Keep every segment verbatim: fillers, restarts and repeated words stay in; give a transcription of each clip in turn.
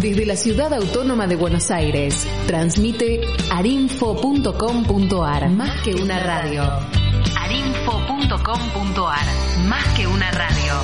Desde la Ciudad Autónoma de Buenos Aires, transmite arinfo punto com punto ar. Más que una radio. arinfo punto com punto ar. Más que una radio.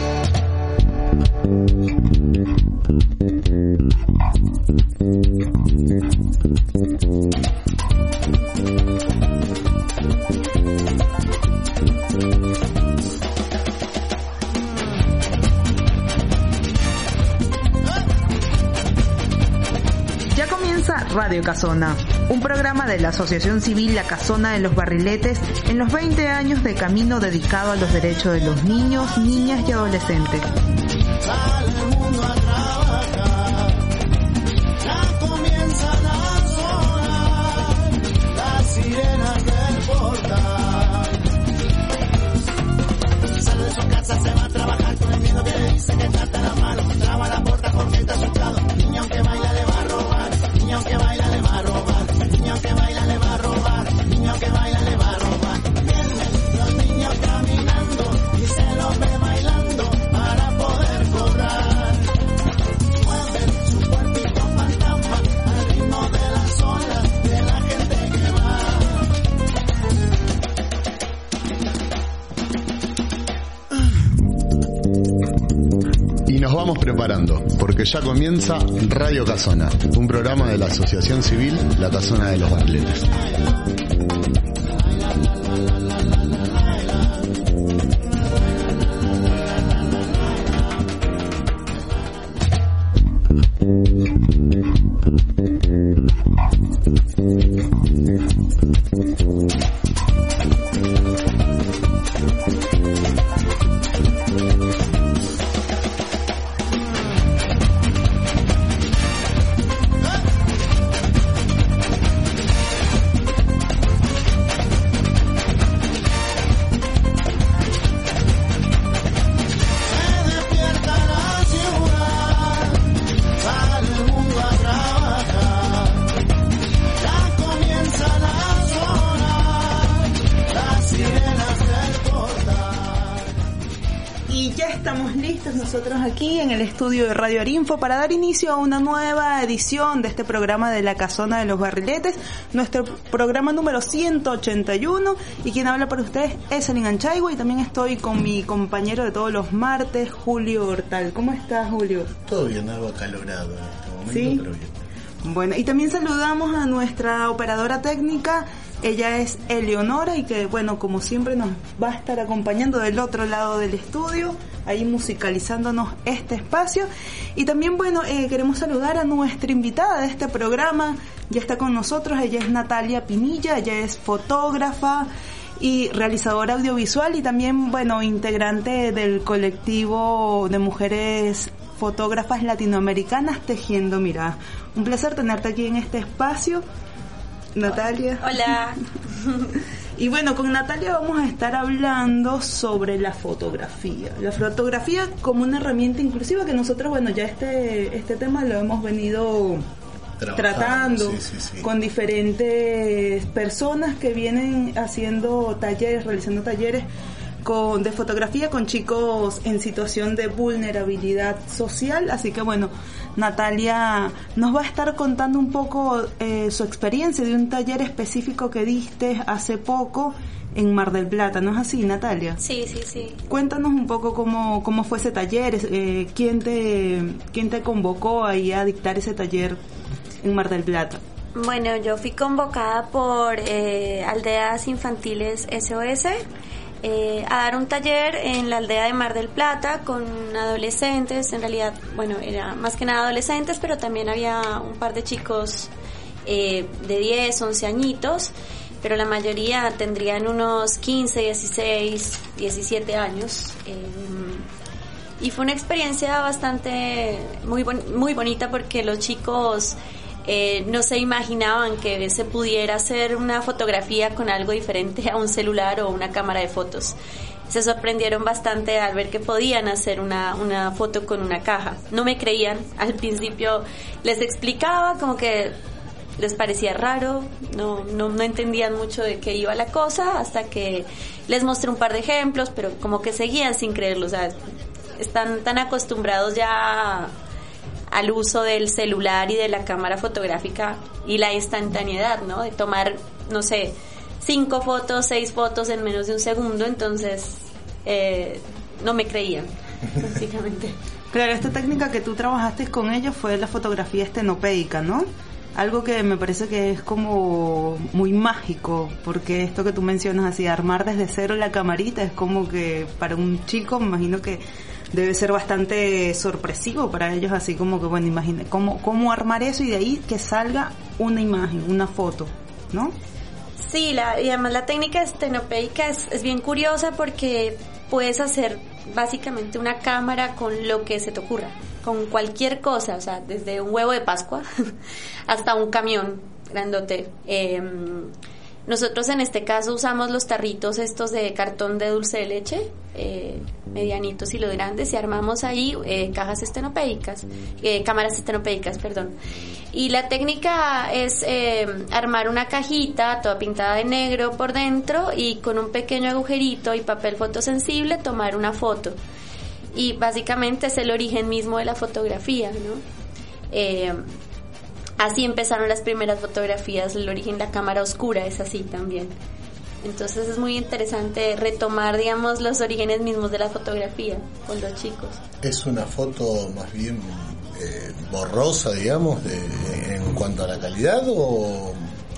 Radio Casona, un programa de la Asociación Civil La Casona de los Barriletes en los veinte años de camino dedicado a los derechos de los niños, niñas y adolescentes. Sale el mundo a trabajar, ya comienzan a sonar las sirenas del portal. Sale de su casa, se va a trabajar con el miedo que le dice que trata la mano, traba la puerta porque está asustado, niña aunque baila le va a robar. Niño que baila le va a robar, niño que baila le va a robar, niño que baila le va a robar. Vienen los niños caminando y se los ve bailando para poder cobrar. Mueven su cuerpito fantasma al ritmo de las olas de la gente que va. Y nos vamos preparando, porque ya comienza Radio Casona, un programa de la Asociación Civil La Casona de los Barriletes. Aquí en el estudio de Radio Arinfo para dar inicio a una nueva edición de este programa de La Casona de los Barriletes, nuestro programa número ciento ochenta y uno, y quien habla para ustedes es Elin Anchaigua, y también estoy con mi compañero de todos los martes, Julio Hortal. ¿Cómo estás, Julio? Todo bien, algo acalorado en este momento, ¿sí? Pero bien. Bueno, y también saludamos a nuestra operadora técnica. Ella es Eleonora y que, bueno, como siempre nos va a estar acompañando del otro lado del estudio, ahí musicalizándonos este espacio. Y también, bueno, eh, queremos saludar a nuestra invitada de este programa. Ya está con nosotros, ella es Natalia Pinilla, ella es fotógrafa y realizadora audiovisual y también, bueno, integrante del colectivo de mujeres fotógrafas latinoamericanas Tejiendo Miradas. Un placer tenerte aquí en este espacio, Natalia. Hola. Y bueno, con Natalia vamos a estar hablando sobre la fotografía. La fotografía como una herramienta inclusiva que nosotros, bueno, ya este este tema lo hemos venido tratando, sí, sí, sí. con diferentes personas que vienen haciendo talleres, realizando talleres con de fotografía con chicos en situación de vulnerabilidad social. Así que bueno, Natalia nos va a estar contando un poco eh, su experiencia de un taller específico que diste hace poco en Mar del Plata, ¿no es así, Natalia? Sí, sí, sí. Cuéntanos un poco cómo cómo fue ese taller, eh, quién te quién te convocó ahí a dictar ese taller en Mar del Plata. Bueno, yo fui convocada por eh, Aldeas Infantiles S O S eh, a dar un taller en la aldea de Mar del Plata con adolescentes. En realidad, bueno, era más que nada adolescentes, pero también había un par de chicos eh, de diez, once añitos, pero la mayoría tendrían unos quince, dieciséis, diecisiete años. Eh, y fue una experiencia bastante muy bon- muy bonita porque los chicos eh, no se imaginaban que se pudiera hacer una fotografía con algo diferente a un celular o una cámara de fotos. Se sorprendieron bastante al ver que podían hacer una, una foto con una caja. No me creían. Al principio les explicaba como que les parecía raro, no, no, no entendían mucho de qué iba la cosa, hasta que les mostré un par de ejemplos, pero como que seguían sin creerlo. O sea, están tan acostumbrados ya al uso del celular y de la cámara fotográfica y la instantaneidad, ¿no? De tomar, no sé, cinco fotos, seis fotos en menos de un segundo, entonces eh, no me creían, básicamente. Claro, esta técnica que tú trabajaste con ellos fue la fotografía estenopeica, ¿no? Algo que me parece que es como muy mágico, porque esto que tú mencionas así, armar desde cero la camarita, es como que para un chico, me imagino que debe ser bastante sorpresivo para ellos, así como que, bueno, imagínate, ¿cómo, cómo armar eso y de ahí que salga una imagen, una foto, ¿no? Sí, la, y además la técnica estenopeica es, es bien curiosa porque puedes hacer básicamente una cámara con lo que se te ocurra, con cualquier cosa, o sea, desde un huevo de Pascua hasta un camión grandote. Eh, nosotros en este caso usamos los tarritos estos de cartón de dulce de leche, eh, medianitos y los grandes, y armamos ahí eh, cajas estenopeicas, eh, cámaras estenopeicas, perdón. Y la técnica es eh, armar una cajita toda pintada de negro por dentro y con un pequeño agujerito y papel fotosensible tomar una foto. Y básicamente es el origen mismo de la fotografía, ¿no? Eh, así empezaron las primeras fotografías, el origen de la cámara oscura es así también. Entonces es muy interesante retomar, digamos, los orígenes mismos de la fotografía con los chicos. Es una foto más bien eh, borrosa, digamos, de, en cuanto a la calidad, o...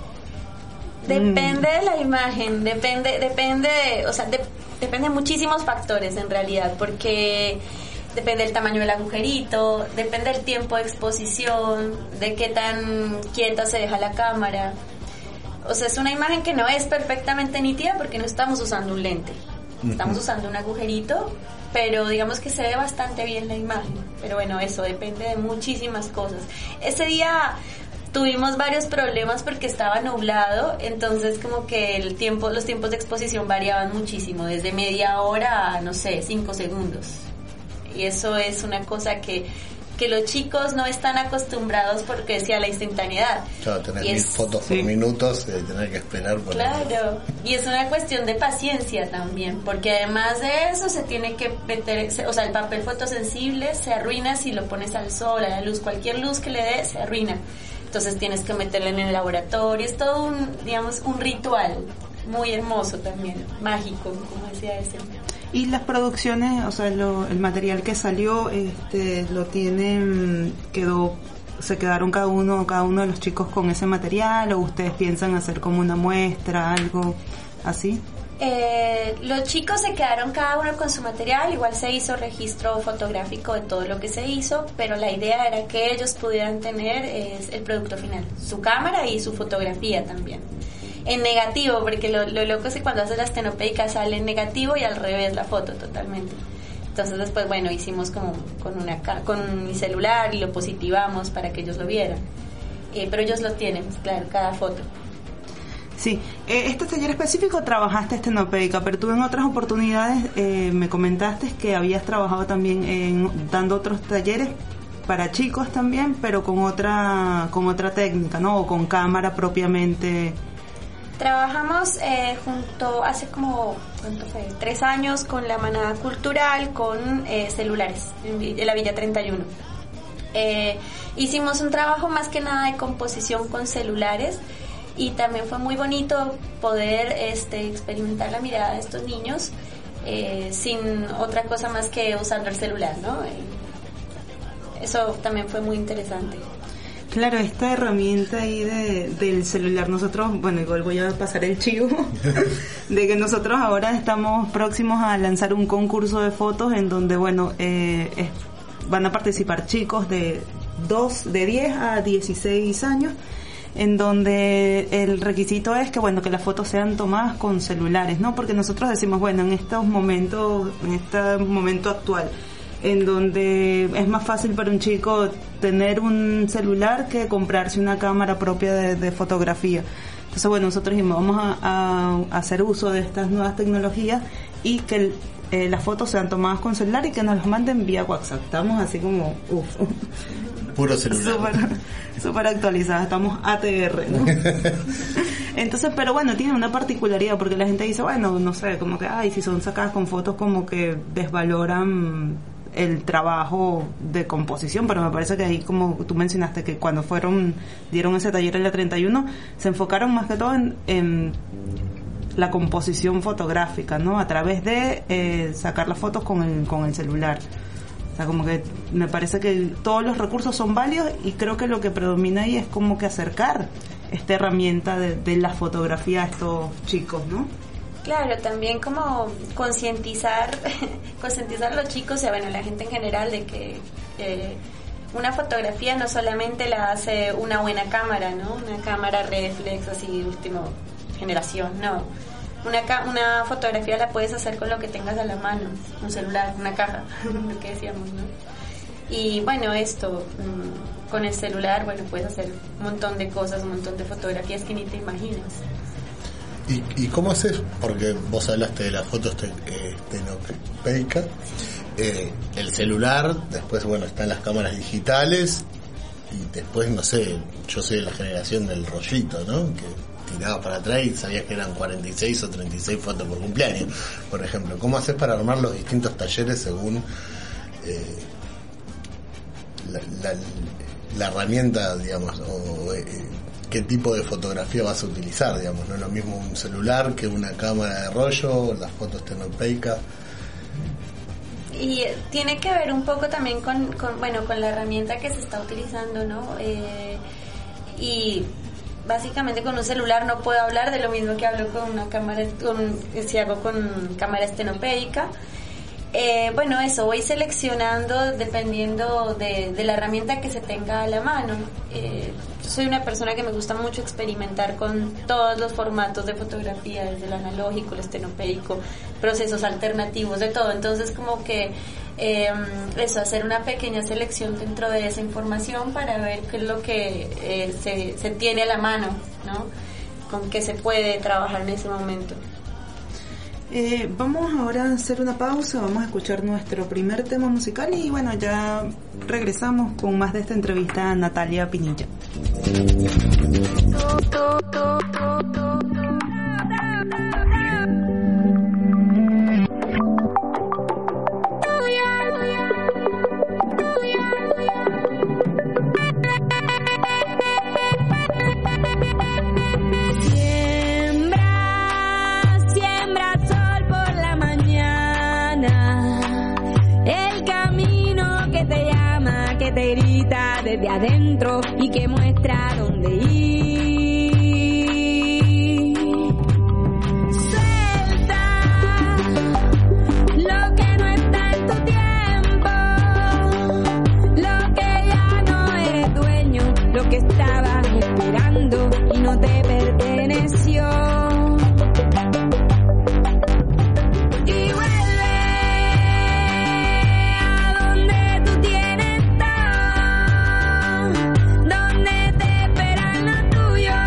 Depende de la imagen, depende, depende, o sea, de, depende de muchísimos factores en realidad, porque depende del tamaño del agujerito, depende del tiempo de exposición, de qué tan quieta se deja la cámara. O sea, es una imagen que no es perfectamente nítida porque no estamos usando un lente, estamos usando un agujerito, pero digamos que se ve bastante bien la imagen. Pero bueno, eso depende de muchísimas cosas. Ese día tuvimos varios problemas porque estaba nublado, entonces como que el tiempo, los tiempos de exposición variaban muchísimo, desde media hora a, no sé, cinco segundos. Y eso es una cosa que, que los chicos no están acostumbrados porque decía la instantaneidad. Claro, tener mil fotos sí. por minutos, eh, tener que esperar por Claro, y es una cuestión de paciencia también, porque además de eso se tiene que meter, o sea, el papel fotosensible se arruina si lo pones al sol, a la luz, cualquier luz que le dé se arruina. Entonces tienes que meterlo en el laboratorio, es todo un, digamos, un ritual muy hermoso también, mágico, como decía ese. Y las producciones, o sea, lo, el material que salió, este, lo tienen, quedó, se quedaron cada uno, cada uno de los chicos con ese material, o ustedes piensan hacer como una muestra, algo así. Eh, los chicos se quedaron cada uno con su material, igual se hizo registro fotográfico de todo lo que se hizo, pero la idea era que ellos pudieran tener eh, el producto final, su cámara y su fotografía también. En negativo, porque lo, lo loco es que cuando haces la estenopeica sale en negativo y al revés la foto totalmente. Entonces después, bueno, hicimos como con una con mi celular y lo positivamos para que ellos lo vieran. Eh, pero ellos lo tienen, claro, cada foto. Sí, eh, este taller específico trabajaste estenopeica, pero tú en otras oportunidades eh, me comentaste que habías trabajado también en dando otros talleres para chicos también, pero con otra con otra técnica, ¿no? O con cámara propiamente. Trabajamos eh, junto hace como, ¿cuánto fue? Tres años con la Manada Cultural con eh, celulares en, en la Villa treinta y uno. Eh, hicimos un trabajo más que nada de composición con celulares y también fue muy bonito poder este, experimentar la mirada de estos niños eh, sin otra cosa más que usando el celular, ¿no? Eh, eso también fue muy interesante. Claro, esta herramienta ahí de, del celular, nosotros, bueno, igual voy a pasar el chivo, de que nosotros ahora estamos próximos a lanzar un concurso de fotos en donde, bueno, eh, es, van a participar chicos de dos, de diez a dieciséis años, en donde el requisito es que, bueno, que las fotos sean tomadas con celulares, ¿no? Porque nosotros decimos, bueno, en estos momentos, en este momento actual, en donde es más fácil para un chico tener un celular que comprarse una cámara propia de, de fotografía. Entonces, bueno, nosotros dijimos, vamos a, a hacer uso de estas nuevas tecnologías y que el, eh, las fotos sean tomadas con celular y que nos las manden vía WhatsApp. Estamos así como, uff, puro celular. Súper, súper actualizadas, estamos A T R, ¿no? Entonces, pero bueno, tiene una particularidad porque la gente dice, bueno, no sé, como que, ay, si son sacadas con fotos como que desvaloran el trabajo de composición, pero me parece que ahí, como tú mencionaste, que cuando fueron, dieron ese taller en la treinta y uno, se enfocaron más que todo en, en la composición fotográfica, ¿no? A través de eh, sacar las fotos con el, con el celular. O sea, como que me parece que todos los recursos son válidos, y creo que lo que predomina ahí es como que acercar esta herramienta de, de la fotografía a estos chicos, ¿no? Claro, también como concientizar, concientizar a los chicos y a bueno, la gente en general de que eh, una fotografía no solamente la hace una buena cámara, ¿no? Una cámara reflex así última generación, no. Una ca- una fotografía la puedes hacer con lo que tengas a la mano, un celular, una caja, lo que decíamos, ¿no? Y bueno, esto, mmm, con el celular, bueno, puedes hacer un montón de cosas, un montón de fotografías que ni te imaginas. ¿Y, y cómo haces? Porque vos hablaste de las fotos te, eh, estenopeica, eh, el celular, después, bueno, están las cámaras digitales, y después, no sé, yo soy de la generación del rollito, ¿no? Que tiraba para atrás y sabías que eran cuarenta y seis o treinta y seis fotos por cumpleaños, por ejemplo. ¿Cómo haces para armar los distintos talleres según eh, la, la, la herramienta, digamos, o eh, qué tipo de fotografía vas a utilizar, digamos? No es lo mismo un celular que una cámara de rollo, las fotos estenopeicas. Y tiene que ver un poco también con, con bueno, con la herramienta que se está utilizando, ¿no? Eh, y básicamente con un celular no puedo hablar de lo mismo que hablo con una cámara, con, si hago con cámara estenopeica. Eh, bueno, eso, voy seleccionando dependiendo de, de la herramienta que se tenga a la mano. Eh, soy una persona que me gusta mucho experimentar con todos los formatos de fotografía, desde el analógico, el estenopeico, procesos alternativos, de todo. Entonces, como que eh, eso, hacer una pequeña selección dentro de esa información para ver qué es lo que eh, se, se tiene a la mano, ¿no? Con qué se puede trabajar en ese momento. Eh, vamos ahora a hacer una pausa, vamos a escuchar nuestro primer tema musical y bueno, ya regresamos con más de esta entrevista a Natalia Pinilla. Te grita desde adentro y que muestra dónde ir. Suelta lo que no está en tu tiempo, lo que ya no eres dueño, lo que estabas esperando y no te perteneció. Tuyo.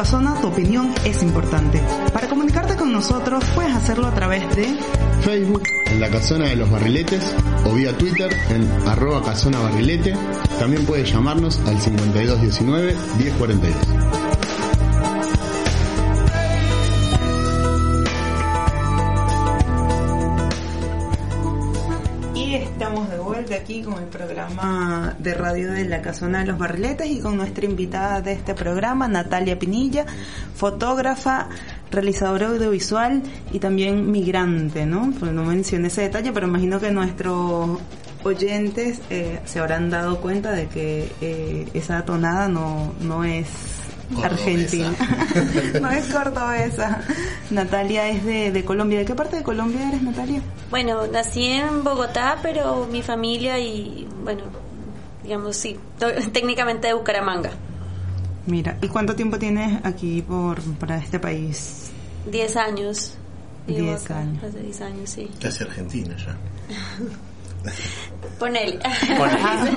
Casona, tu opinión es importante. Para comunicarte con nosotros puedes hacerlo a través de Facebook en La Casona de los Barriletes o vía Twitter en arroba casona barrilete. También puedes llamarnos al cincuenta y dos diecinueve diez cuarenta y dos. Estamos de vuelta aquí con el programa de radio de La Casona de los Barriletes y con nuestra invitada de este programa, Natalia Pinilla, fotógrafa, realizadora audiovisual y también migrante, ¿no? Pues no mencioné ese detalle, pero imagino que nuestros oyentes eh, se habrán dado cuenta de que eh, esa tonada no, no es Cordobesa. Argentina, no es cordobesa. Natalia es de, de Colombia. ¿De qué parte de Colombia eres, Natalia? Bueno, nací en Bogotá, pero mi familia y, bueno, digamos, sí, técnicamente de Bucaramanga. Mira, ¿y cuánto tiempo tienes aquí por para este país? Diez años. Diez acá, años. Hace diez años, sí. Casi Argentina ya. Ponele. Ah,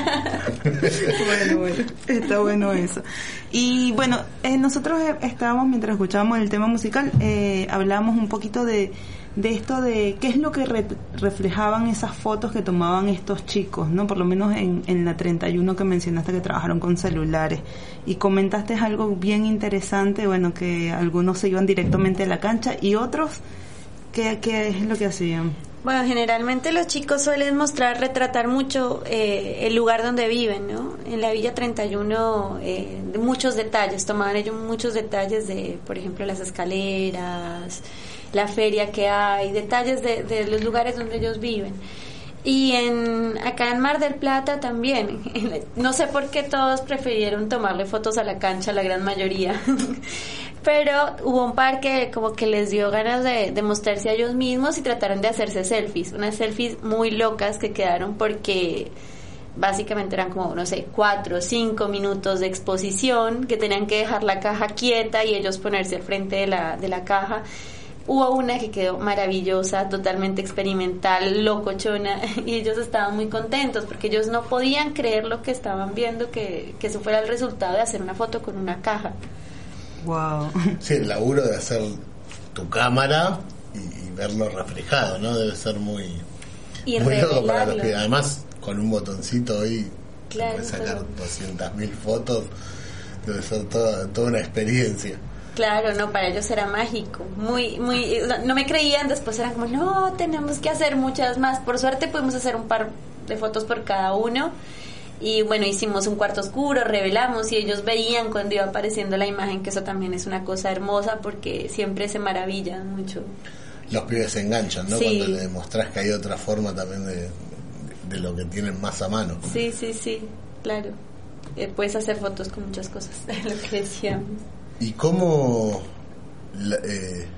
bueno, bueno, está bueno eso. Y bueno, eh, nosotros eh, estábamos, mientras escuchábamos el tema musical, eh, hablábamos un poquito de, de esto de qué es lo que re- reflejaban esas fotos que tomaban estos chicos, ¿no? Por lo menos en, en la treinta y uno que mencionaste que trabajaron con celulares. Y comentaste algo bien interesante, bueno, que algunos se iban directamente a la cancha y otros, ¿qué, qué es lo que hacían? Bueno, generalmente los chicos suelen mostrar, retratar mucho eh, el lugar donde viven, ¿no? En la Villa treinta y uno, eh, de muchos detalles, tomaban ellos muchos detalles de, por ejemplo, las escaleras, la feria que hay, detalles de, de los lugares donde ellos viven. Y en acá en Mar del Plata también, no sé por qué todos prefirieron tomarle fotos a la cancha, la gran mayoría. Pero hubo un par que como que les dio ganas de, de mostrarse a ellos mismos y trataron de hacerse selfies, unas selfies muy locas que quedaron porque básicamente eran como, no sé, cuatro o cinco minutos de exposición que tenían que dejar la caja quieta y ellos ponerse al frente de la, de la caja. Hubo una que quedó maravillosa, totalmente experimental, locochona, y ellos estaban muy contentos porque ellos no podían creer lo que estaban viendo, que, que eso fuera el resultado de hacer una foto con una caja. Wow. Sí, el laburo de hacer tu cámara y, y verlo reflejado, ¿no? Debe ser muy, Y muy loco para revelarlo. los que además con un botoncito hoy Claro, puedes sacar pero- doscientas mil fotos, debe ser toda, toda una experiencia. Claro, no, para ellos era mágico, muy, muy, no me creían, después eran como, no, tenemos que hacer muchas más. Por suerte pudimos hacer un par de fotos por cada uno y bueno, hicimos un cuarto oscuro, revelamos y ellos veían cuando iba apareciendo la imagen, que eso también es una cosa hermosa porque siempre se maravillan mucho. Los pibes se enganchan, ¿no? Sí. Cuando le demostrás que hay otra forma también de, de lo que tienen más a mano. Sí, sí, sí, claro. Eh, puedes hacer fotos con muchas cosas, lo que decíamos. ¿Y cómo, la- eh,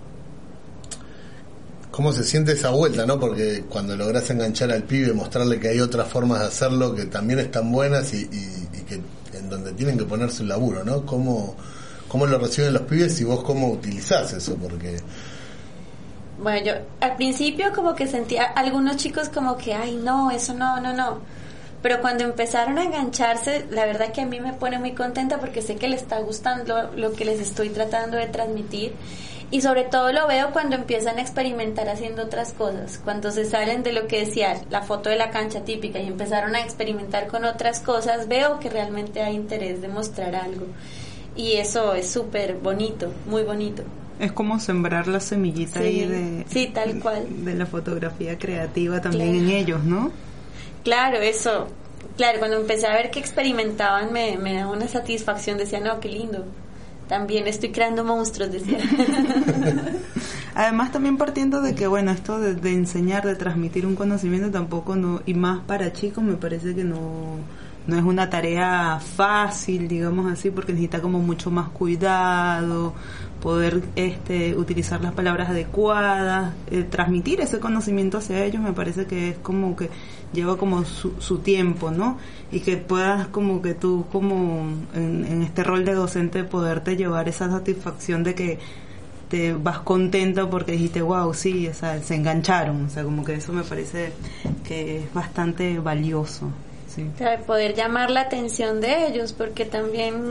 cómo se siente esa vuelta, no? Porque cuando lográs enganchar al pibe, mostrarle que hay otras formas de hacerlo que también están buenas y, y, y que en donde tienen que ponerse un laburo, ¿no? ¿Cómo, cómo lo reciben los pibes y vos cómo utilizás eso? Porque Bueno, yo al principio como que sentía algunos chicos como que, ay, no, eso no, no, no. Pero cuando empezaron a engancharse, la verdad que a mí me pone muy contenta porque sé que les está gustando lo que les estoy tratando de transmitir. Y sobre todo lo veo cuando empiezan a experimentar haciendo otras cosas. Cuando se salen de lo que decía la foto de la cancha típica y empezaron a experimentar con otras cosas, veo que realmente hay interés de mostrar algo. Y eso es súper bonito, muy bonito. Es como sembrar la semillita Sí, ahí de, sí, tal cual. de la fotografía creativa también Claro. en ellos, ¿no? Claro, eso, claro, cuando empecé a ver que experimentaban me, me daba una satisfacción, decía, no, qué lindo, también estoy creando monstruos, decía. Además también partiendo de que, bueno, esto de, de enseñar, de transmitir un conocimiento tampoco, no, y más para chicos, me parece que no, no es una tarea fácil, digamos así, porque necesita como mucho más cuidado, poder este utilizar las palabras adecuadas, eh, transmitir ese conocimiento hacia ellos, me parece que es como que lleva como su, su tiempo, ¿no? Y que puedas como que tú como en, en este rol de docente poderte llevar esa satisfacción de que te vas contento porque dijiste, wow, sí, o sea, se engancharon, o sea, como que eso me parece que es bastante valioso, sí. Claro, poder llamar la atención de ellos, porque también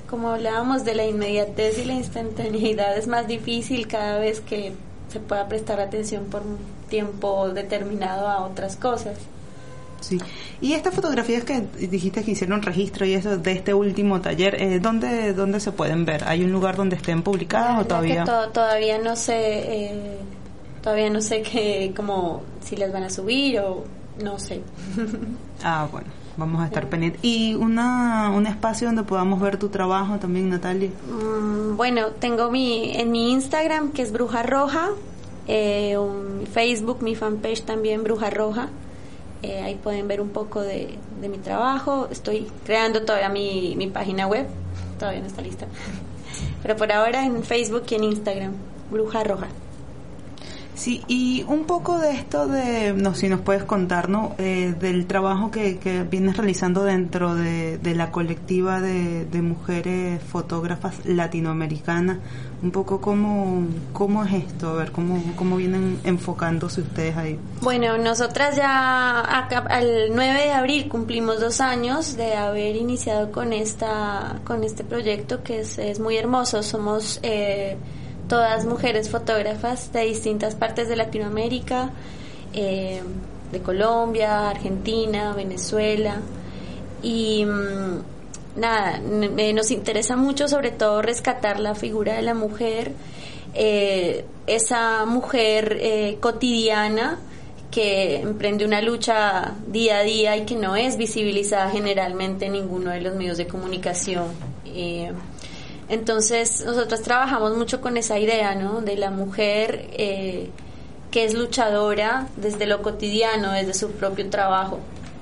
como hablábamos de la inmediatez y la instantaneidad, es más difícil cada vez que se pueda prestar atención por un tiempo determinado a otras cosas. Sí. Y estas fotografías que dijiste que hicieron registro y eso de este último taller, eh, ¿dónde, ¿dónde se pueden ver? ¿Hay un lugar donde estén publicadas o todavía? Que to- todavía no sé, eh, todavía no sé que, como si las van a subir o no sé. Ah, bueno, vamos a estar sí. pendientes. ¿Y una, un espacio donde podamos ver tu trabajo también, Natalia? Mm, bueno, tengo mi en mi Instagram, que es Bruja Roja, eh, un Facebook, mi fanpage también, Bruja Roja. Eh, ahí pueden ver un poco de, de mi trabajo. Estoy creando todavía mi, mi página web, todavía no está lista, pero por ahora en Facebook y en Instagram, Bruja Roja. Sí, y un poco de esto de, no, si nos puedes contar, ¿no? Eh, del trabajo que, que vienes realizando dentro de, de la colectiva de, de mujeres fotógrafas latinoamericanas, un poco cómo, cómo es esto, a ver, cómo, cómo vienen enfocándose ustedes ahí. Bueno, nosotras ya acá, al nueve de abril cumplimos dos años de haber iniciado con esta, con este proyecto que es, es muy hermoso. Somos eh, todas mujeres fotógrafas de distintas partes de Latinoamérica, eh, de Colombia, Argentina, Venezuela, y mmm, nada, n- nos interesa mucho sobre todo rescatar la figura de la mujer, eh, esa mujer eh, cotidiana que emprende una lucha día a día y que no es visibilizada generalmente en ninguno de los medios de comunicación. Eh, Entonces, nosotros trabajamos mucho con esa idea, ¿no? De la mujer eh, que es luchadora desde lo cotidiano, desde su propio trabajo.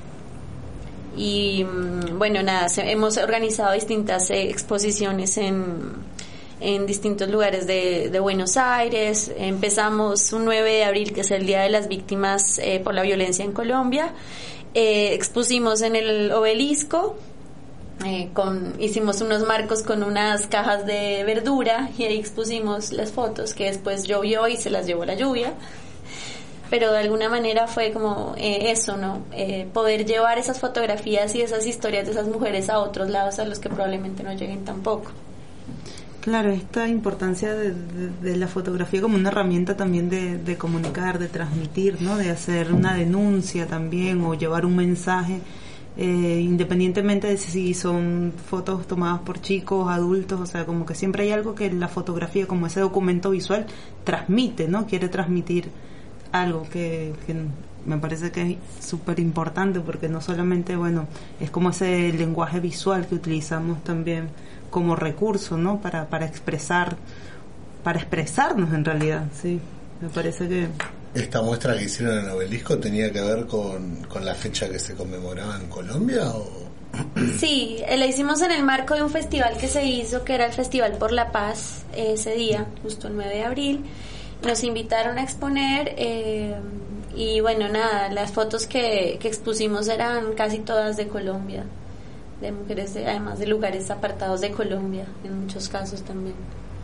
Y bueno, nada, se, hemos organizado distintas eh, exposiciones en, en distintos lugares de, de Buenos Aires. Empezamos un nueve de abril, que es el Día de las Víctimas eh, por la Violencia en Colombia. Eh, expusimos en el Obelisco. Eh, con, hicimos unos marcos con unas cajas de verdura y ahí expusimos las fotos, que después llovió y se las llevó la lluvia, pero de alguna manera fue como eh, eso, ¿no? Eh, poder llevar esas fotografías y esas historias de esas mujeres a otros lados a los que probablemente no lleguen tampoco. Claro, esta importancia de, de, de la fotografía como una herramienta también de, de comunicar, de transmitir, ¿no? De hacer una denuncia también o llevar un mensaje. Eh, independientemente de si son fotos tomadas por chicos, adultos, o sea, como que siempre hay algo que la fotografía, como ese documento visual, transmite, ¿no? Quiere transmitir algo que, que me parece que es súper importante, porque no solamente, bueno, es como ese lenguaje visual que utilizamos también como recurso, ¿no? Para, para expresar, para expresarnos en realidad, sí, me parece que... ¿Esta muestra que hicieron en el Obelisco tenía que ver con, con la fecha que se conmemoraba en Colombia? ¿O? Sí, la hicimos en el marco de un festival que se hizo, que era el Festival por la Paz, ese día, justo el nueve de abril. Nos invitaron a exponer eh, y bueno, nada, las fotos que, que expusimos eran casi todas de Colombia, de mujeres, de, además de lugares apartados de Colombia, en muchos casos también.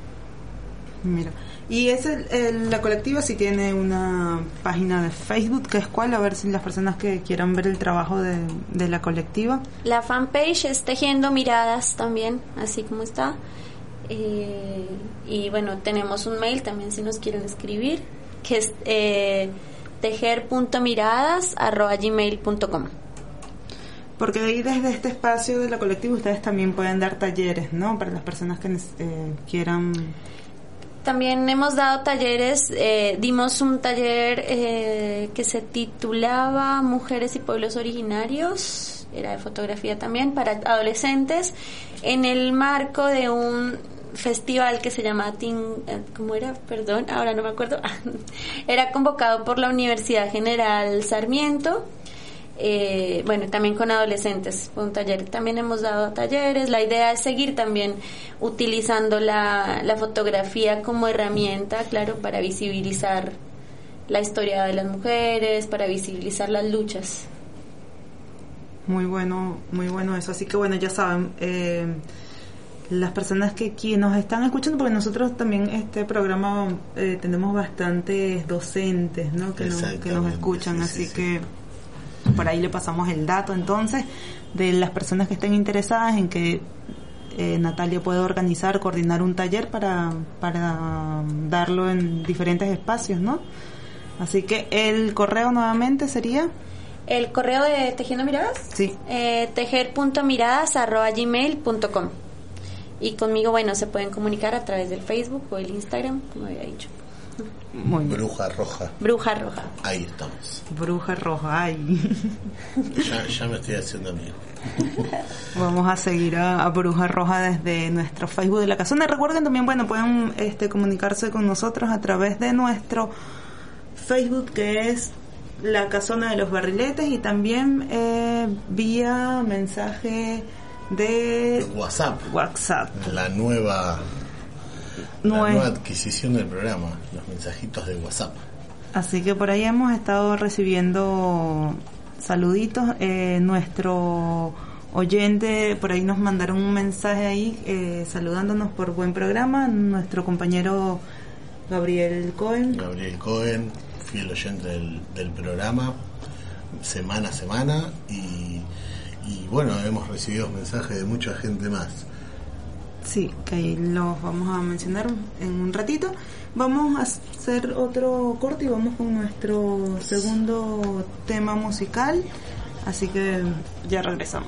Mira, y es el, el, la colectiva sí tiene una página de Facebook, que es cuál, a ver si las personas que quieran ver el trabajo de, de la colectiva. La fanpage es Tejiendo Miradas también, así como está. Eh, y bueno, tenemos un mail también si nos quieren escribir, que es eh, tejer punto miradas arroba gmail punto com. Porque de ahí, desde este espacio de la colectiva, ustedes también pueden dar talleres, ¿no? Para las personas que eh, quieran... También hemos dado talleres, eh, dimos un taller eh, que se titulaba Mujeres y Pueblos Originarios, era de fotografía también, para adolescentes, en el marco de un festival que se llama Tin, ¿cómo era? Perdón, ahora no me acuerdo. Era convocado por la Universidad General Sarmiento. Eh, bueno, también con adolescentes, fue un taller. También hemos dado talleres. La idea es seguir también utilizando la, la fotografía como herramienta, claro, para visibilizar la historia de las mujeres, para visibilizar las luchas. Muy bueno, muy bueno eso. Así que bueno, ya saben, eh, las personas que, que nos están escuchando, porque nosotros también este programa eh, tenemos bastantes docentes, ¿no? Que nos, que nos escuchan, sí, así sí, que sí. Por ahí le pasamos el dato entonces de las personas que estén interesadas en que eh, Natalia puede organizar, coordinar un taller para, para darlo en diferentes espacios, ¿no? Así que el correo nuevamente sería... El correo de Tejiendo Miradas, sí, eh, tejer punto miradas arroba gmail punto com. Y conmigo, bueno, se pueden comunicar a través del Facebook o el Instagram, como había dicho. Muy bien. Bruja Roja. Bruja Roja. Ahí estamos. Bruja Roja, ay. Ya, ya me estoy haciendo amigo. Vamos a seguir a, a Bruja Roja desde nuestro Facebook de la Casona. Recuerden también, bueno, pueden este, comunicarse con nosotros a través de nuestro Facebook, que es La Casona de los Barriletes, y también eh, vía mensaje de WhatsApp. WhatsApp. La nueva, no la es... nueva adquisición del programa, los mensajitos de WhatsApp. Así que por ahí hemos estado recibiendo saluditos. Eh, nuestro oyente, por ahí nos mandaron un mensaje ahí eh, saludándonos por buen programa. Nuestro compañero Gabriel Cohen. Gabriel Cohen, fiel oyente del, del programa, semana a semana, y, y bueno, hemos recibido mensajes de mucha gente más. Sí, que ahí los vamos a mencionar en un ratito. Vamos a hacer otro corte y vamos con nuestro segundo tema musical, así que ya regresamos.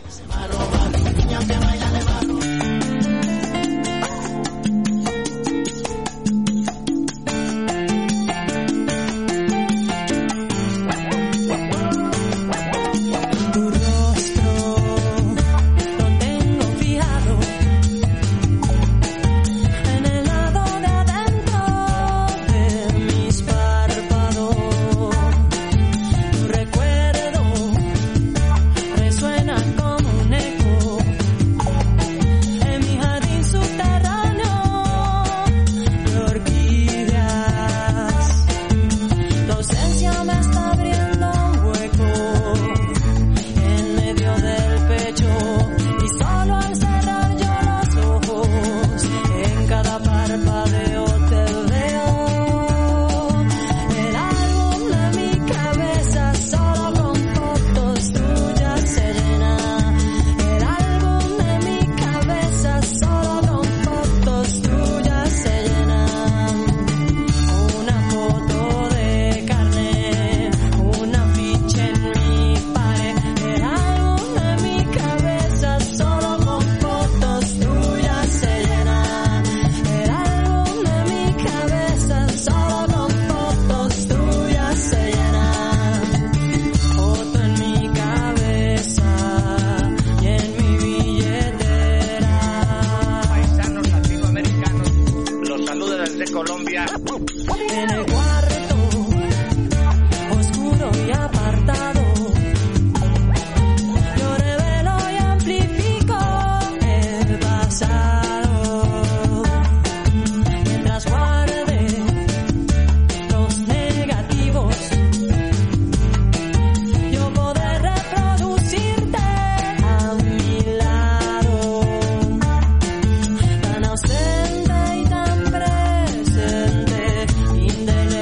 Tan ausente y tan presente,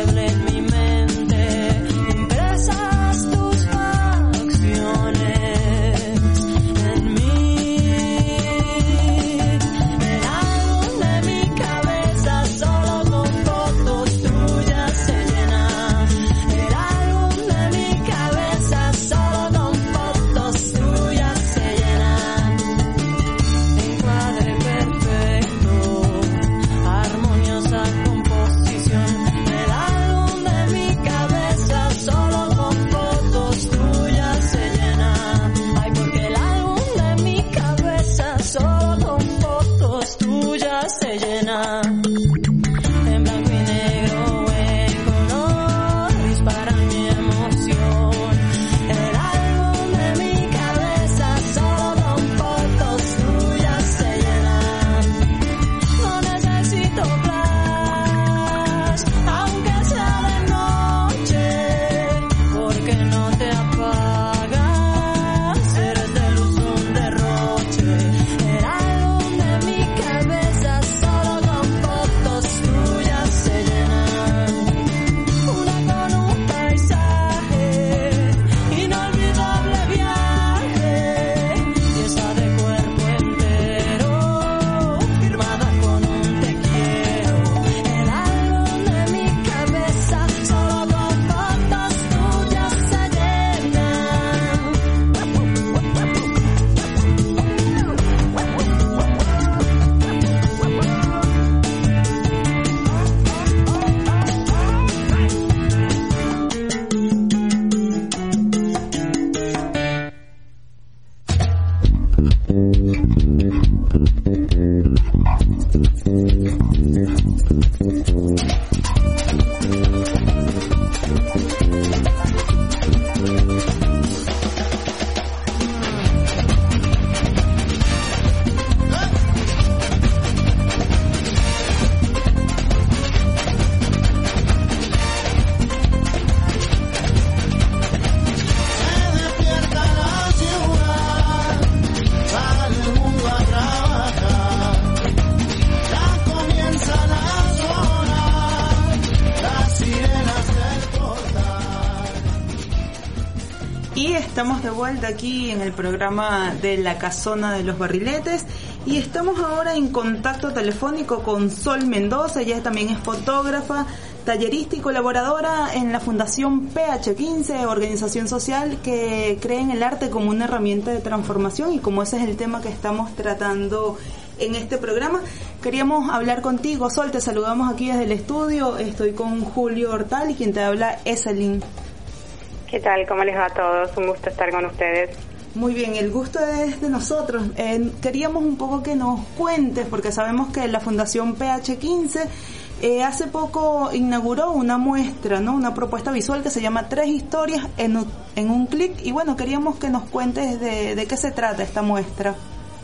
Estamos de vuelta aquí en el programa de La Casona de los Barriletes y estamos ahora en contacto telefónico con Sol Mendoza. Ella también es fotógrafa, tallerista y colaboradora en la Fundación P H quince, organización social que cree en el arte como una herramienta de transformación, y como ese es el tema que estamos tratando en este programa, queríamos hablar contigo. Sol, te saludamos aquí desde el estudio. Estoy con Julio Hortal y quien te habla es Elin. ¿Qué tal? ¿Cómo les va a todos? Un gusto estar con ustedes. Muy bien, el gusto es de nosotros. Eh, queríamos un poco que nos cuentes, porque sabemos que la Fundación P H quince eh, hace poco inauguró una muestra, ¿no? Una propuesta visual que se llama Tres historias en un, en un clic. Y bueno, queríamos que nos cuentes de, de qué se trata esta muestra.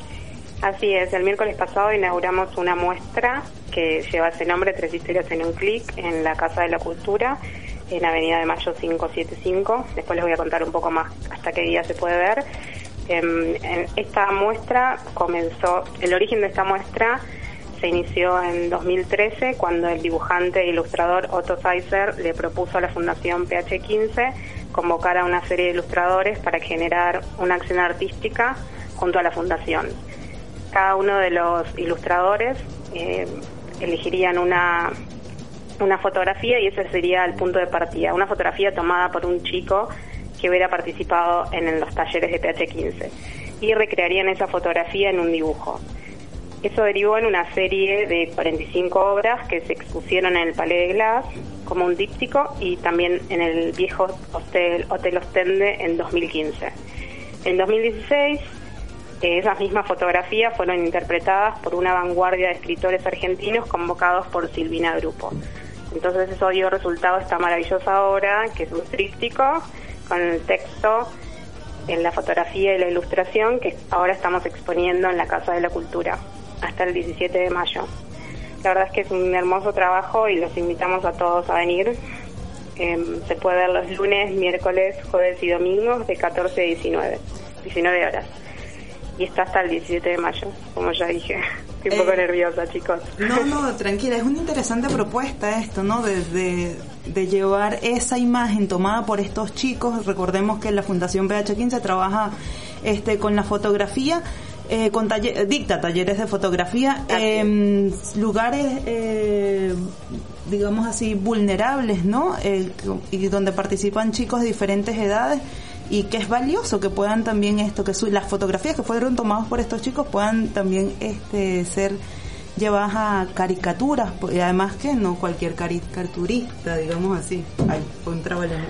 Así es, el miércoles pasado inauguramos una muestra que lleva ese nombre, Tres historias en un clic, en la Casa de la Cultura, en Avenida de Mayo quinientos setenta y cinco. Después les voy a contar un poco más hasta qué día se puede ver. Eh, en esta muestra comenzó, el origen de esta muestra se inició en dos mil trece, cuando el dibujante e ilustrador Otto Seiser le propuso a la Fundación P H quince convocar a una serie de ilustradores para generar una acción artística junto a la Fundación. Cada uno de los ilustradores eh, elegirían una una fotografía y ese sería el punto de partida, una fotografía tomada por un chico que hubiera participado en los talleres de P H quince, y recrearían esa fotografía en un dibujo. Eso derivó en una serie de cuarenta y cinco obras que se expusieron en el Palais de Glass como un díptico y también en el viejo Hotel, Hotel Ostende en dos mil quince. En dos mil dieciséis eh, esas mismas fotografías fueron interpretadas por una vanguardia de escritores argentinos convocados por Silvina Grupo. Entonces eso dio resultado a esta maravillosa obra, que es un tríptico con el texto, en la fotografía y la ilustración, que ahora estamos exponiendo en la Casa de la Cultura hasta el diecisiete de mayo. La verdad es que es un hermoso trabajo y los invitamos a todos a venir. Eh, se puede ver los lunes, miércoles, jueves y domingos de catorce a diecinueve horas. Y está hasta el diecisiete de mayo, como ya dije. Estoy un poco eh, nerviosa, chicos. No, no, tranquila. Es una interesante propuesta esto, ¿no? De, de, de llevar esa imagen tomada por estos chicos. Recordemos que la Fundación P H quince trabaja este con la fotografía, eh, con taller, dicta talleres de fotografía en eh, lugares, eh, digamos así, vulnerables, ¿no? Eh, y donde participan chicos de diferentes edades. Y que es valioso que puedan también esto, que su, las fotografías que fueron tomadas por estos chicos puedan también este ser llevadas a caricaturas, y además que no cualquier caricaturista, digamos así. Ay, fue un trabalengua.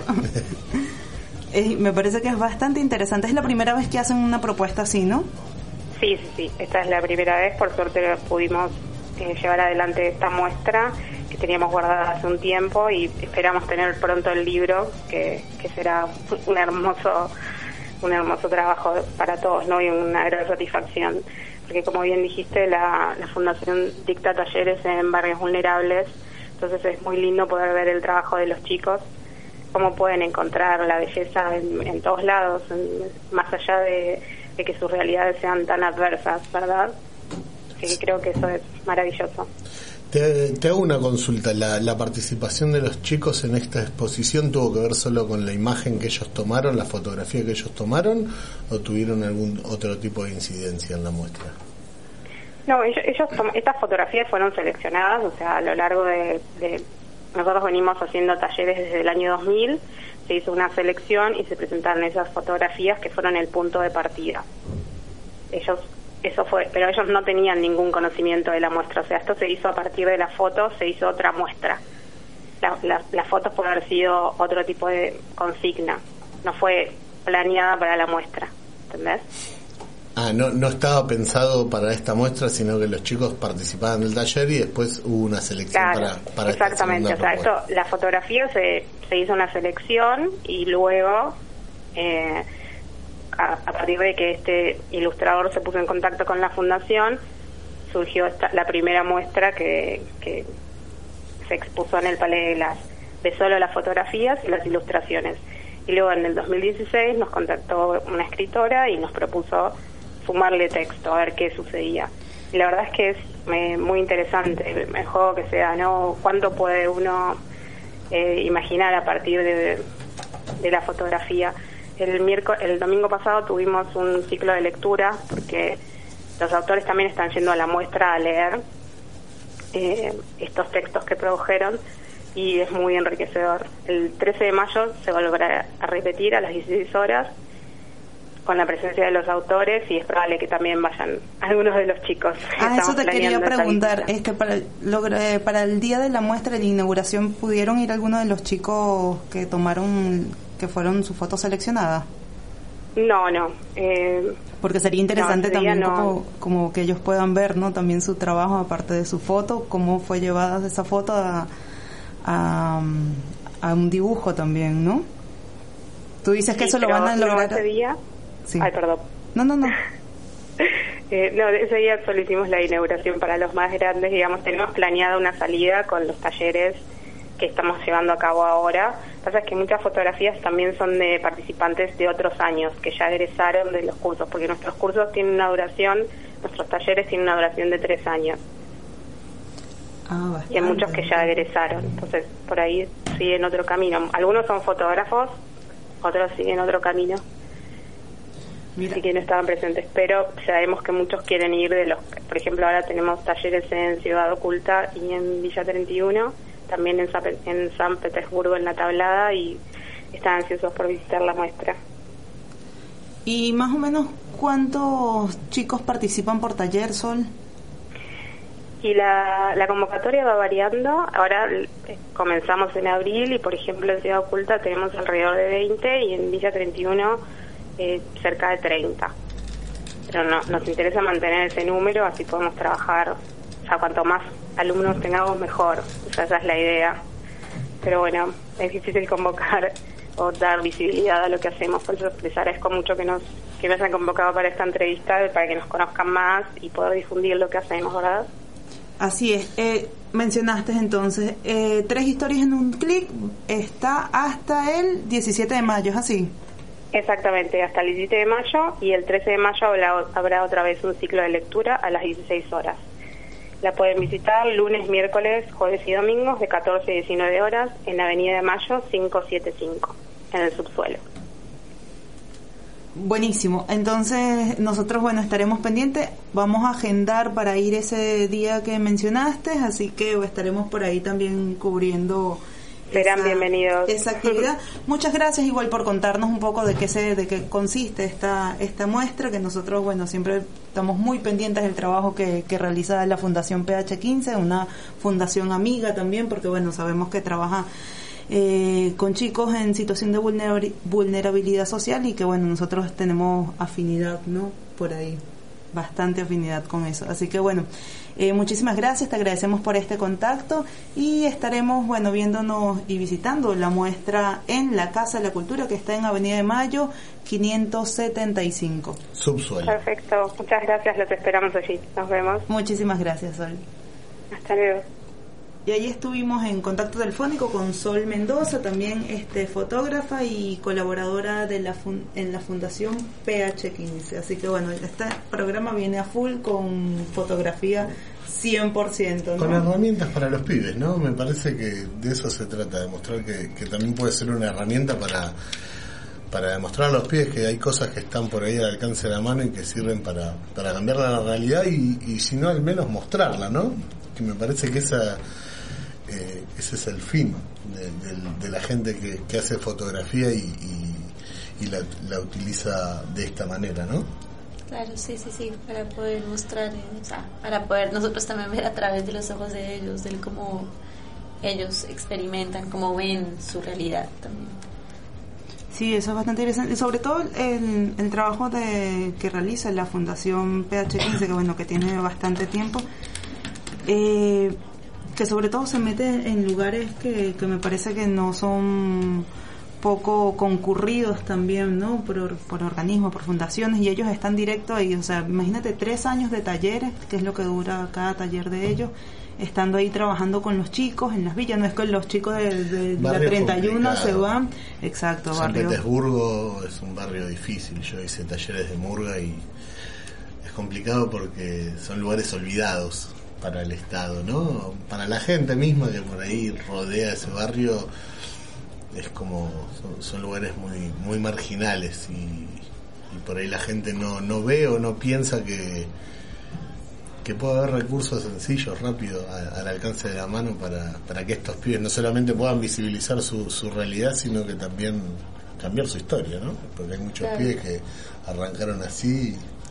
eh, me parece que es bastante interesante. Es la primera vez que hacen una propuesta así, ¿no? Sí, sí, sí. Esta es la primera vez. Por suerte pudimos eh, llevar adelante esta muestra que teníamos guardada hace un tiempo y esperamos tener pronto el libro, que, que será un hermoso un hermoso trabajo para todos, ¿no? Y una gran satisfacción, porque como bien dijiste, la, la Fundación dicta talleres en barrios vulnerables, entonces es muy lindo poder ver el trabajo de los chicos, cómo pueden encontrar la belleza en, en todos lados, en, más allá de, de que sus realidades sean tan adversas, ¿verdad? Así que creo que eso es maravilloso. Te, te hago una consulta. ¿La, ¿La participación de los chicos en esta exposición tuvo que ver solo con la imagen que ellos tomaron, la fotografía que ellos tomaron, o tuvieron algún otro tipo de incidencia en la muestra? No, ellos, ellos estas fotografías fueron seleccionadas, o sea, a lo largo de, de... Nosotros venimos haciendo talleres desde el año dos mil, se hizo una selección y se presentaron esas fotografías que fueron el punto de partida. Ellos... Eso fue, pero ellos no tenían ningún conocimiento de la muestra, o sea, esto se hizo a partir de la foto, se hizo otra muestra. La, la, las fotos puede haber sido otro tipo de consigna, no fue planeada para la muestra, ¿entendés? Ah, no, no estaba pensado para esta muestra, sino que los chicos participaban del taller y después hubo una selección Claro, para, para exactamente. esta O sea, esto, propuesta. la fotografía se, se hizo una selección y luego, eh, a, a partir de que este ilustrador se puso en contacto con la fundación, surgió esta, la primera muestra que, que se expuso en el Palais de Glass, de solo las fotografías y las ilustraciones. Y luego en el dos mil dieciséis nos contactó una escritora y nos propuso sumarle texto, a ver qué sucedía. Y la verdad es que es eh, muy interesante el, el juego que sea, ¿no? Cuánto puede uno eh, imaginar a partir de, de la fotografía. El miércoles, el domingo pasado tuvimos un ciclo de lectura porque los autores también están yendo a la muestra a leer eh, estos textos que produjeron y es muy enriquecedor. El trece de mayo se volverá a repetir a las dieciséis horas con la presencia de los autores y es probable que también vayan algunos de los chicos. Ah, eso Estamos te quería planeando esa preguntar, visita. es que para, lo- eh, para el día de la muestra de la inauguración, ¿pudieron ir algunos de los chicos que tomaron, que fueron su foto seleccionada? No, no. Eh, Porque sería interesante No, ese día también no. como, como que ellos puedan ver, ¿no? También su trabajo, aparte de su foto, cómo fue llevada esa foto a, a, a un dibujo también, ¿no? Tú dices que sí, eso lo pero van a no, lograr. ese día... Sí. Ay, perdón. No, no, no. Eh, no, ese día solo hicimos la inauguración para los más grandes, digamos, tenemos planeada una salida con los talleres que estamos llevando a cabo ahora. Lo que pasa es que muchas fotografías también son de participantes de otros años, que ya egresaron de los cursos, porque nuestros cursos tienen una duración, nuestros talleres tienen una duración de tres años, Ah, bastante. y hay muchos que ya egresaron, entonces por ahí siguen otro camino. Algunos son fotógrafos, otros siguen otro camino. Mira. Así que no estaban presentes, pero sabemos que muchos quieren ir de los, por ejemplo, ahora tenemos talleres en Ciudad Oculta y en Villa treinta y uno, también en San, Pe- en San Petersburgo en La Tablada, y están ansiosos por visitar la muestra. ¿Y más o menos cuántos chicos participan por taller, Sol? Y la, la convocatoria va variando, ahora eh, comenzamos en abril y por ejemplo en Ciudad Oculta tenemos alrededor de veinte y en Villa treinta y uno eh, cerca de treinta. Pero no, nos interesa mantener ese número, así podemos trabajar, o sea, cuanto más alumnos tengamos mejor, o sea, esa es la idea. Pero bueno, es difícil convocar o dar visibilidad a lo que hacemos, por eso les agradezco mucho que nos que nos hayan convocado para esta entrevista, para que nos conozcan más y poder difundir lo que hacemos, ¿verdad? Así es. Eh, mencionaste entonces eh, tres historias en un clic, está hasta el diecisiete de mayo, ¿es así? Exactamente, hasta el diecisiete de mayo, y el trece de mayo habrá, habrá otra vez un ciclo de lectura a las dieciséis horas. La pueden visitar lunes, miércoles, jueves y domingos de catorce a diecinueve horas en Avenida de Mayo quinientos setenta y cinco, en el subsuelo. Buenísimo. Entonces nosotros, bueno, estaremos pendientes. Vamos a agendar para ir ese día que mencionaste, así que estaremos por ahí también cubriendo. Serán esa, bienvenidos. Esa actividad. Muchas gracias igual por contarnos un poco de qué se, de qué consiste esta esta muestra, que nosotros, bueno, siempre estamos muy pendientes del trabajo que, que realiza la Fundación P H quince, una fundación amiga también, porque bueno, sabemos que trabaja eh, con chicos en situación de vulnerabil- vulnerabilidad social y que bueno, nosotros tenemos afinidad, ¿no? Por ahí, bastante afinidad con eso. Así que bueno, eh, muchísimas gracias, te agradecemos por este contacto y estaremos, bueno, viéndonos y visitando la muestra en la Casa de la Cultura, que está en Avenida de Mayo quinientos setenta y cinco. Subsuelo. Perfecto, muchas gracias, los esperamos allí. Nos vemos. Muchísimas gracias, Sol. Hasta luego. Y ahí estuvimos en contacto telefónico con Sol Mendoza, también este fotógrafa y colaboradora de la fun- en la Fundación P H quince. Así que bueno, este programa viene a full con fotografía cien por ciento, ¿no? Con herramientas para los pibes, ¿no? Me parece que de eso se trata, de mostrar que, que también puede ser una herramienta para para demostrar a los pibes que hay cosas que están por ahí al alcance de la mano y que sirven para, para cambiar la realidad y, y si no, al menos mostrarla, ¿no? Que me parece que esa eh, ese es el fin de, de, de la gente que, que hace fotografía y, y, y la, la utiliza de esta manera, ¿no? Claro, sí, sí, sí, para poder mostrar, eh, o sea, para poder nosotros también ver a través de los ojos de ellos, del cómo ellos experimentan, cómo ven su realidad también. Sí, eso es bastante interesante. Y sobre todo el, el trabajo de que realiza la Fundación P H quince, que bueno, que tiene bastante tiempo, eh, que sobre todo se mete en lugares que, que me parece que no son poco concurridos también, ¿no? Por, por organismos, por fundaciones, y ellos están directo ahí. O sea, imagínate tres años de talleres, que es lo que dura cada taller de ellos, estando ahí trabajando con los chicos en las villas. No es que los chicos de, de la treinta y uno se van. Exacto, San barrio. Petersburgo es un barrio difícil. Yo hice talleres de murga y es complicado porque son lugares olvidados para el Estado, ¿no? Para la gente misma que por ahí rodea ese barrio, es como son, son lugares muy muy marginales y, y por ahí la gente no no ve o no piensa que que puede haber recursos sencillos, rápidos, a, al alcance de la mano para, para que estos pibes no solamente puedan visibilizar su, su realidad, sino que también cambiar su historia, ¿no? Porque hay muchos claro. pibes que arrancaron así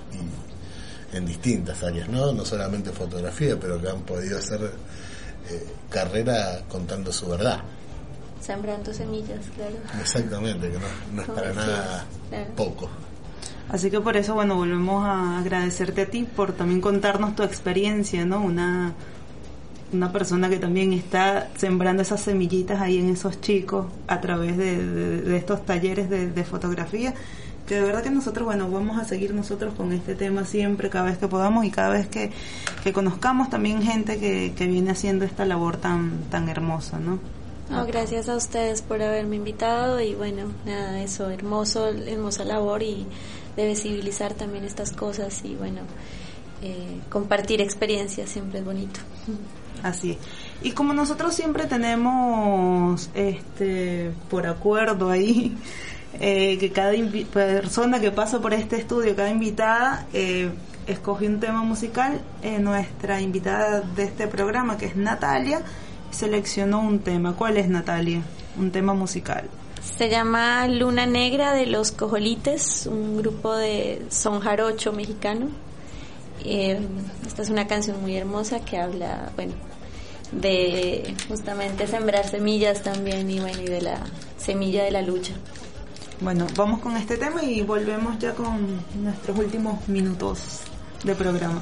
y en distintas áreas, ¿no? No solamente fotografía, pero que han podido hacer eh, carrera contando su verdad. Sembrando semillas, claro. Exactamente, que no, no es para nada claro. poco. Así que por eso, bueno, volvemos a agradecerte a ti por también contarnos tu experiencia, ¿no? Una una persona que también está sembrando esas semillitas ahí en esos chicos a través de, de, de estos talleres de, de fotografía, que de verdad que nosotros, bueno, vamos a seguir nosotros con este tema siempre, cada vez que podamos y cada vez que, que conozcamos también gente que, que viene haciendo esta labor tan tan hermosa, ¿no? No, gracias a ustedes por haberme invitado y bueno, nada, eso, hermoso, hermosa labor y de visibilizar también estas cosas y bueno, eh, compartir experiencias siempre es bonito. Así es. Y como nosotros siempre tenemos este por acuerdo ahí eh, que cada invi- persona que pasa por este estudio, cada invitada eh, escoge un tema musical, eh, nuestra invitada de este programa, que es Natalia, seleccionó un tema. ¿Cuál es, Natalia? Un tema musical. Se llama Luna Negra de Los Cojolites, un grupo de son jarocho mexicano. Eh, esta es una canción muy hermosa que habla, bueno, de justamente sembrar semillas también y bueno, y de la semilla de la lucha. Bueno, vamos con este tema y volvemos ya con nuestros últimos minutos de programa.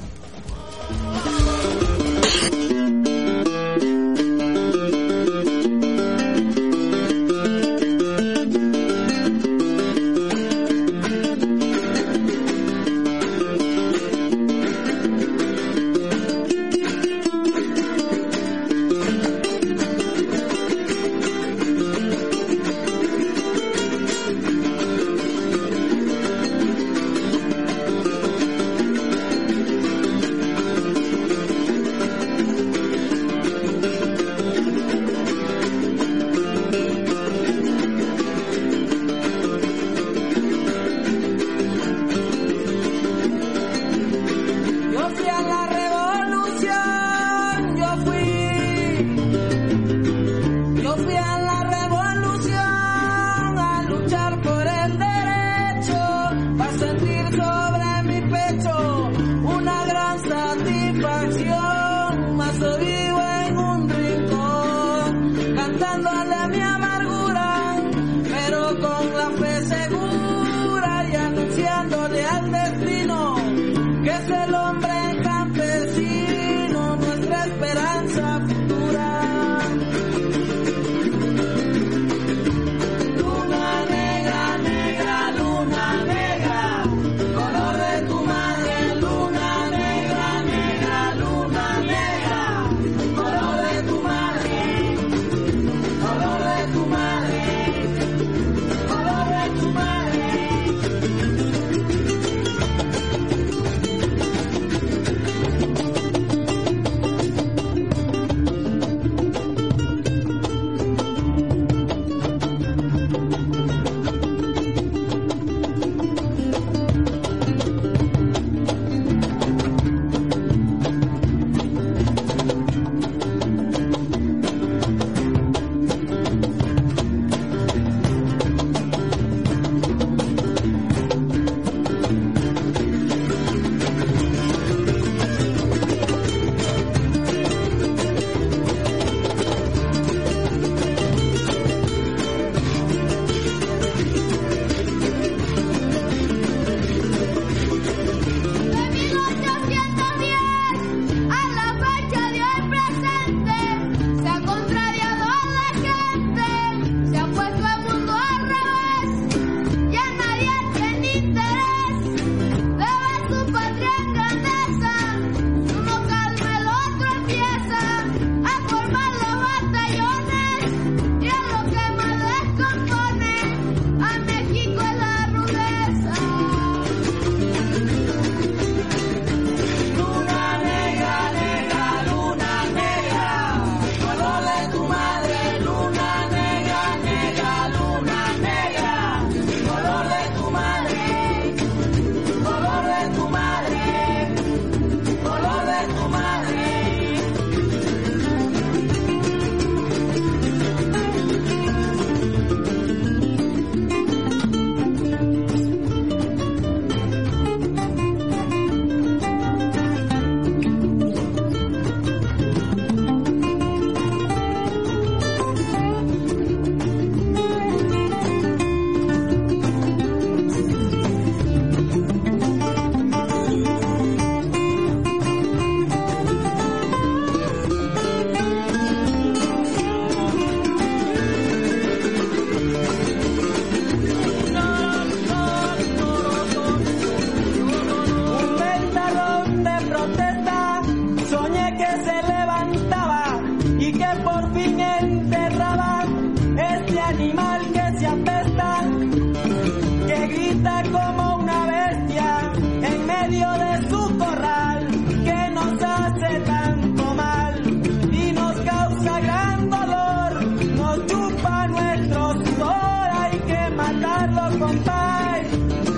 fin enterraban este animal que se apesta, que grita como una bestia en medio de su corral, que nos hace tanto mal y nos causa gran dolor, nos chupa nuestro sudor, hay que matarlo, compadre.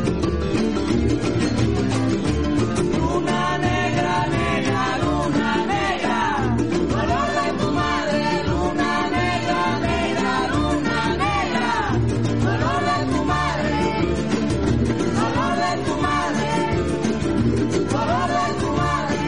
Luna negra, negra, luna negra, color de tu madre, luna negra, negra, luna negra, color de tu madre, color de tu madre, color de tu madre.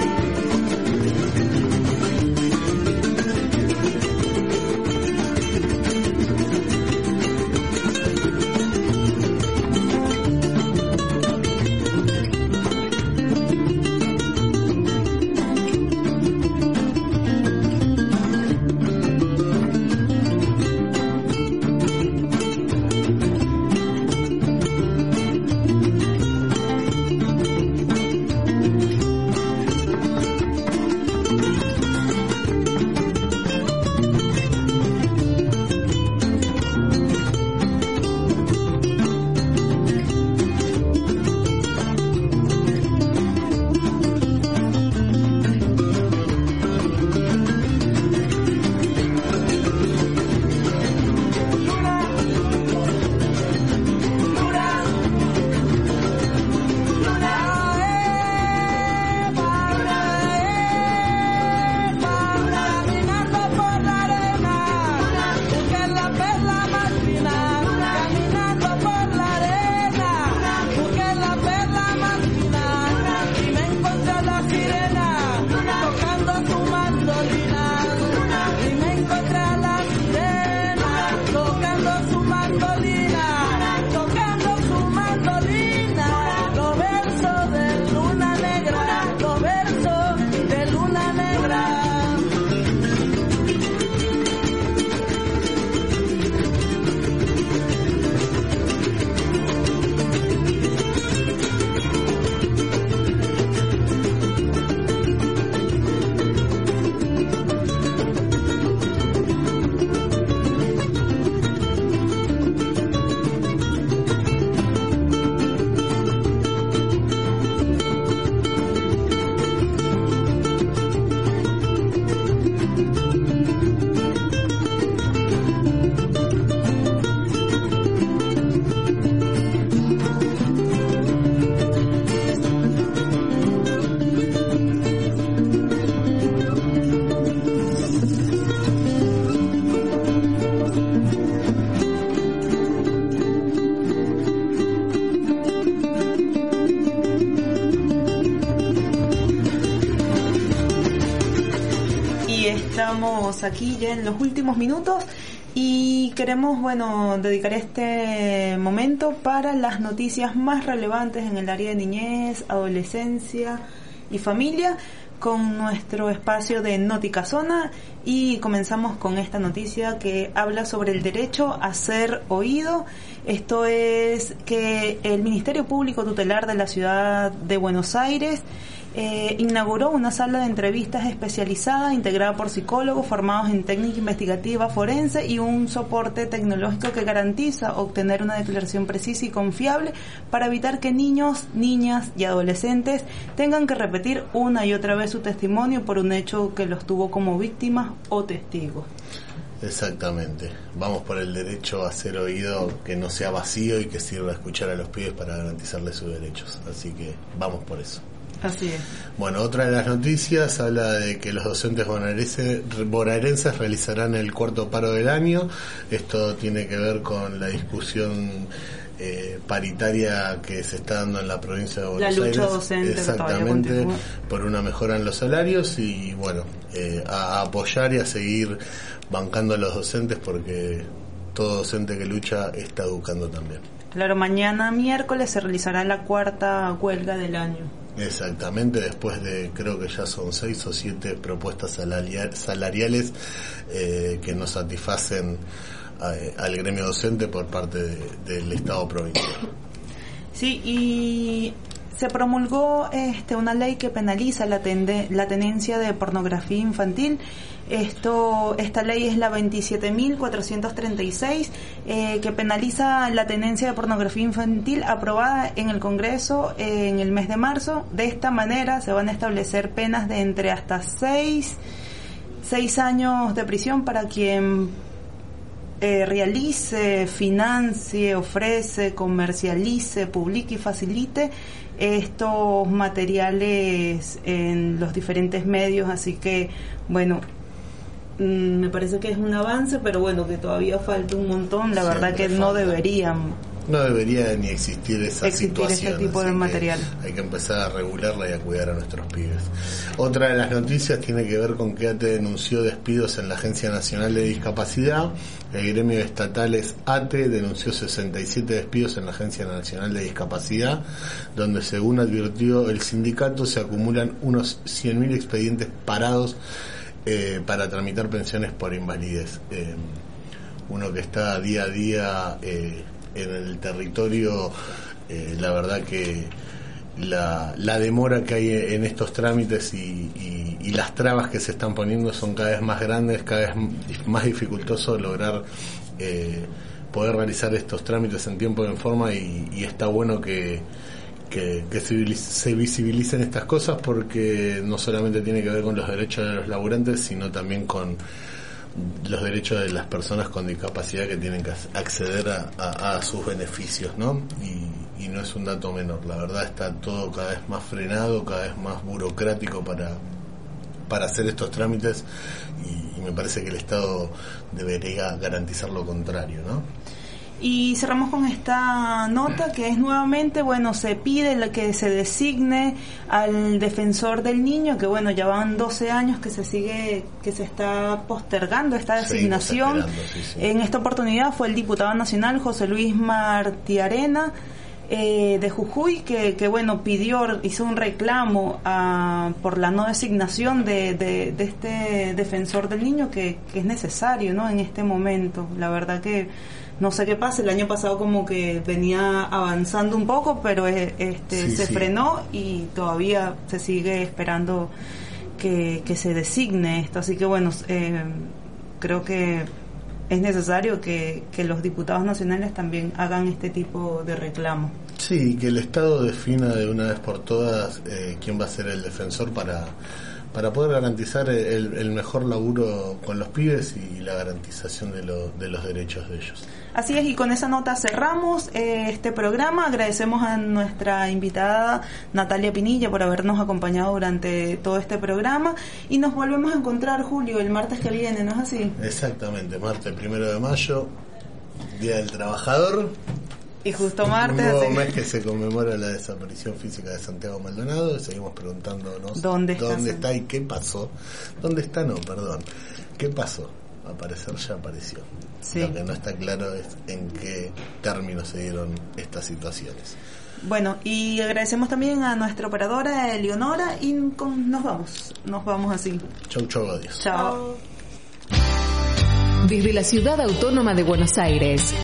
Estamos aquí ya en los últimos minutos y queremos, bueno, dedicar este momento para las noticias más relevantes en el área de niñez, adolescencia y familia con nuestro espacio de Noticazona, y comenzamos con esta noticia que habla sobre el derecho a ser oído. Esto es que el Ministerio Público Tutelar de la Ciudad de Buenos Aires Eh, inauguró una sala de entrevistas especializada integrada por psicólogos formados en técnica investigativa forense y un soporte tecnológico que garantiza obtener una declaración precisa y confiable para evitar que niños, niñas y adolescentes tengan que repetir una y otra vez su testimonio por un hecho que los tuvo como víctimas o testigos. Exactamente, vamos por el derecho a ser oído, que no sea vacío y que sirva a escuchar a los pibes para garantizarles sus derechos, así que vamos por eso. Así es. Bueno, otra de las noticias habla de que los docentes bonaerenses, bonaerenses realizarán el cuarto paro del año. Esto tiene que ver con la discusión eh, paritaria que se está dando en la provincia de Buenos Aires. La lucha Aires, docente, exactamente, por una mejora en los salarios y bueno, eh, a apoyar y a seguir bancando a los docentes, porque todo docente que lucha está educando también. Claro, mañana miércoles se realizará la cuarta huelga del año. Exactamente, después de, creo que ya son seis o siete propuestas salarial, salariales eh, que no satisfacen eh, al gremio docente por parte de, del Estado provincial. Sí, y se promulgó este, una ley que penaliza la, tende, la tenencia de pornografía infantil. Esto, esta ley es la veintisiete mil cuatrocientos treinta y seis, eh, que penaliza la tenencia de pornografía infantil, aprobada en el Congreso eh, en el mes de marzo. De esta manera se van a establecer penas de entre hasta seis, seis años de prisión para quien eh, realice, financie, ofrece, comercialice, publique y facilite estos materiales en los diferentes medios. Así que, bueno, me parece que es un avance, pero bueno, que todavía falta un montón. La Siempre verdad que falta. no deberían no debería ni existir esa existir situación, ese tipo de material. Hay que empezar a regularla y a cuidar a nuestros pibes. Otra de las noticias tiene que ver con que A T E denunció despidos en la Agencia Nacional de Discapacidad. El gremio de estatales A T E denunció sesenta y siete despidos en la Agencia Nacional de Discapacidad, donde, según advirtió el sindicato, se acumulan unos cien mil expedientes parados eh, para tramitar pensiones por invalidez. Eh, uno que está día a día eh, en el territorio, eh, la verdad que la, la demora que hay en estos trámites y, y, y las trabas que se están poniendo son cada vez más grandes, cada vez más dificultoso lograr eh, poder realizar estos trámites en tiempo y en forma, y, y está bueno que, que, que se visibilicen estas cosas, porque no solamente tiene que ver con los derechos de los laburantes, sino también con los derechos de las personas con discapacidad, que tienen que acceder a, a, a sus beneficios, ¿no? Y, y no es un dato menor. La verdad, está todo cada vez más frenado, cada vez más burocrático para para hacer estos trámites, y, y me parece que el Estado debería garantizar lo contrario, ¿no? Y cerramos con esta nota, que es nuevamente, bueno, se pide que se designe al defensor del niño, que bueno, ya van doce años que se sigue, que se está postergando esta designación. Sí, sí. En esta oportunidad fue el diputado nacional José Luis Martiarena, eh, de Jujuy, que, que bueno, pidió, hizo un reclamo a, por la no designación de, de, de este defensor del niño, que, que es necesario, ¿no? En este momento. La verdad que no sé qué pasa, el año pasado como que venía avanzando un poco, pero este sí, se sí. frenó, y todavía se sigue esperando que, que se designe esto. Así que bueno, eh, creo que es necesario que, que los diputados nacionales también hagan este tipo de reclamo. Sí, que el Estado defina de una vez por todas eh, quién va a ser el defensor para... para poder garantizar el, el mejor laburo con los pibes y la garantización de, lo, de los derechos de ellos. Así es, y con esa nota cerramos eh, este programa. Agradecemos a nuestra invitada Natalia Pinilla por habernos acompañado durante todo este programa, y nos volvemos a encontrar, Julio, el martes que viene, ¿no es así? Exactamente, martes primero de mayo, Día del Trabajador. Y justo martes, un nuevo mes que se conmemora la desaparición física de Santiago Maldonado, y seguimos preguntándonos dónde está, dónde está y qué pasó. ¿Dónde está? No, perdón. ¿Qué pasó? Aparecer ya apareció. Sí. Lo que no está claro es en qué términos se dieron estas situaciones. Bueno, y agradecemos también a nuestra operadora Eleonora, y con, nos vamos, nos vamos así. Chau, chau, adiós. Chao. Desde la Ciudad Autónoma de Buenos Aires,